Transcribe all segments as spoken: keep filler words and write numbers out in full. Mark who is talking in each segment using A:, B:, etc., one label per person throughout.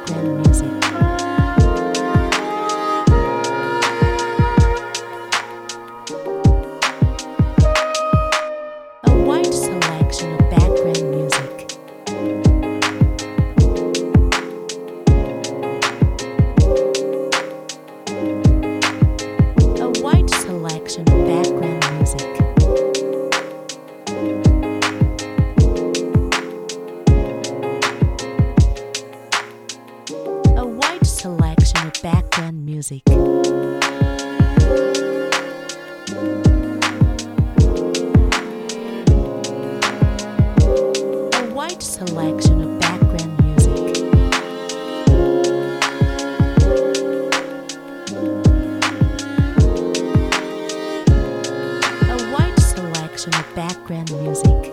A: background music. A wide selection of background music. A wide selection of background music. A wide selection of background music. A wide selection of background music. A wide selection of background music.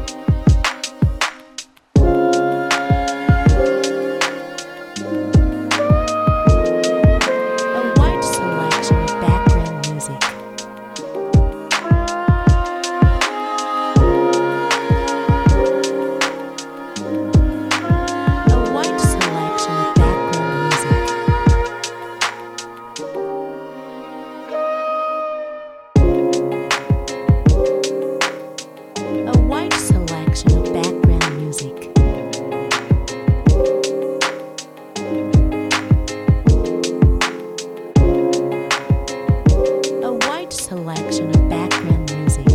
A: A wide selection of background music. A wide selection of background music.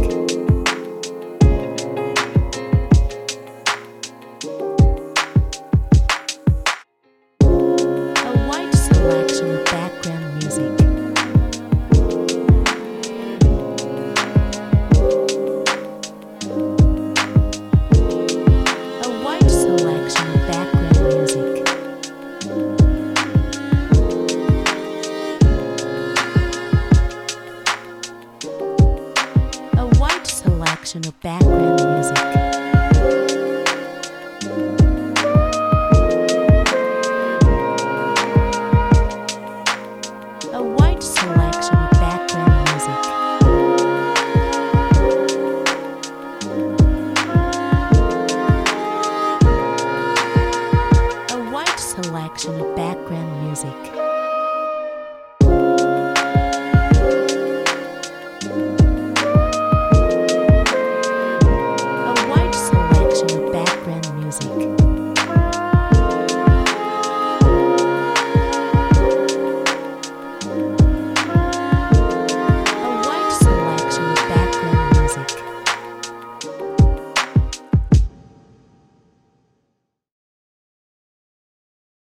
A: A wide selection of background music. Of background music. A wide selection of background music. A wide selection of background music.